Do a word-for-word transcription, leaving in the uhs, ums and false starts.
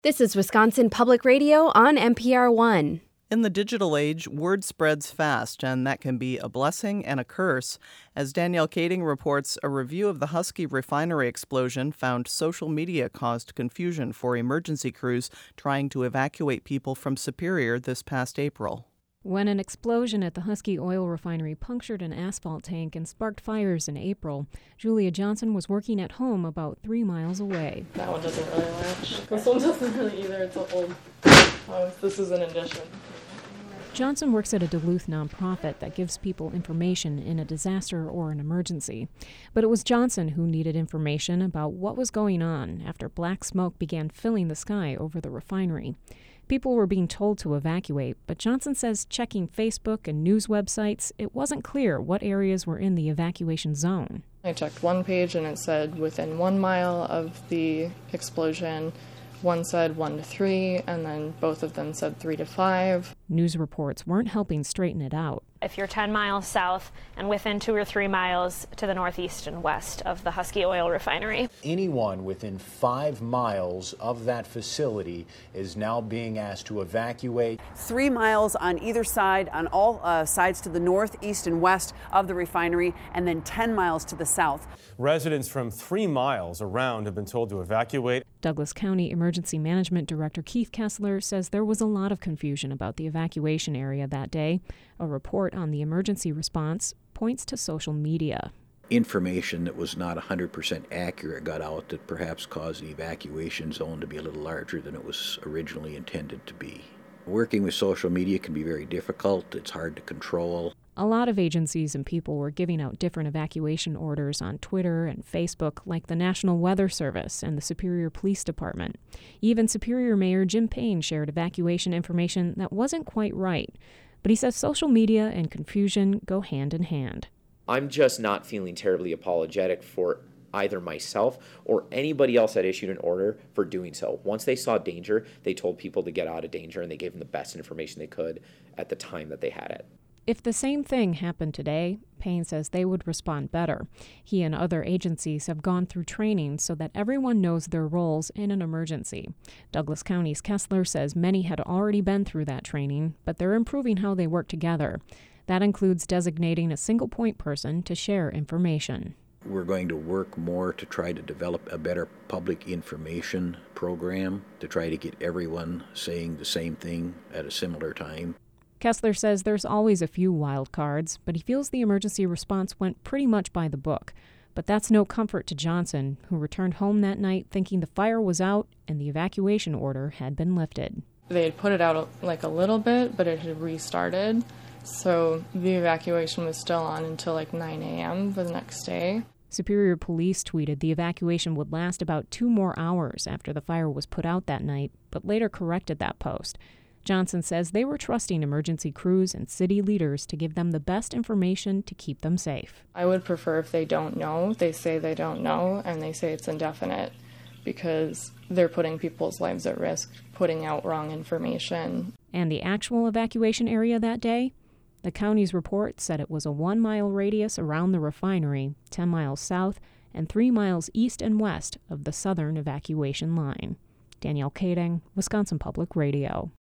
This is Wisconsin Public Radio on N P R one. In the digital age, word spreads fast, and that can be a blessing and a curse. As Danielle Kading reports, a review of the Husky refinery explosion found social media caused confusion for emergency crews trying to evacuate people from Superior this past April. When an explosion at the Husky oil refinery punctured an asphalt tank and sparked fires in April, Julia Johnson was working at home about three miles away. That one doesn't really match. This one doesn't really either. It's an old. Oh, this is an addition. Johnson works at a Duluth nonprofit that gives people information in a disaster or an emergency. But it was Johnson who needed information about what was going on after black smoke began filling the sky over the refinery. People were being told to evacuate, but Johnson says checking Facebook and news websites, it wasn't clear what areas were in the evacuation zone. I checked one page and it said within one mile of the explosion. One said one to three, and then both of them said three to five. News reports weren't helping straighten it out. If you're ten miles south and within two or three miles to the northeast and west of the Husky oil refinery. Anyone within five miles of that facility is now being asked to evacuate. Three miles on either side, on all uh, sides to the north, east, and west of the refinery, and then ten miles to the south. Residents from three miles around have been told to evacuate. Douglas County Emergency Management Director Keith Kessler says there was a lot of confusion about the evacuation area that day. A report on the emergency response points to social media. Information that was not one hundred percent accurate got out that perhaps caused the evacuation zone to be a little larger than it was originally intended to be. Working with social media can be very difficult. It's hard to control. A lot of agencies and people were giving out different evacuation orders on Twitter and Facebook, like the National Weather Service and the Superior Police Department. Even Superior Mayor Jim Payne shared evacuation information that wasn't quite right. But he says social media and confusion go hand in hand. I'm just not feeling terribly apologetic for either myself or anybody else that issued an order for doing so. Once they saw danger, they told people to get out of danger, and they gave them the best information they could at the time that they had it. If the same thing happened today, Payne says they would respond better. He and other agencies have gone through training so that everyone knows their roles in an emergency. Douglas County's Kessler says many had already been through that training, but they're improving how they work together. That includes designating a single point person to share information. We're going to work more to try to develop a better public information program to try to get everyone saying the same thing at a similar time. Kessler says there's always a few wild cards, but he feels the emergency response went pretty much by the book. But that's no comfort to Johnson, who returned home that night thinking the fire was out and the evacuation order had been lifted. They had put it out like a little bit, but it had restarted. So the evacuation was still on until like nine a.m. the next day. Superior Police tweeted the evacuation would last about two more hours after the fire was put out that night, but later corrected that post. Johnson says they were trusting emergency crews and city leaders to give them the best information to keep them safe. I would prefer if they don't know, they say they don't know, and they say it's indefinite, because they're putting people's lives at risk, putting out wrong information. And the actual evacuation area that day? The county's report said it was a one-mile radius around the refinery, ten miles south and three miles east and west of the southern evacuation line. Danielle Kading, Wisconsin Public Radio.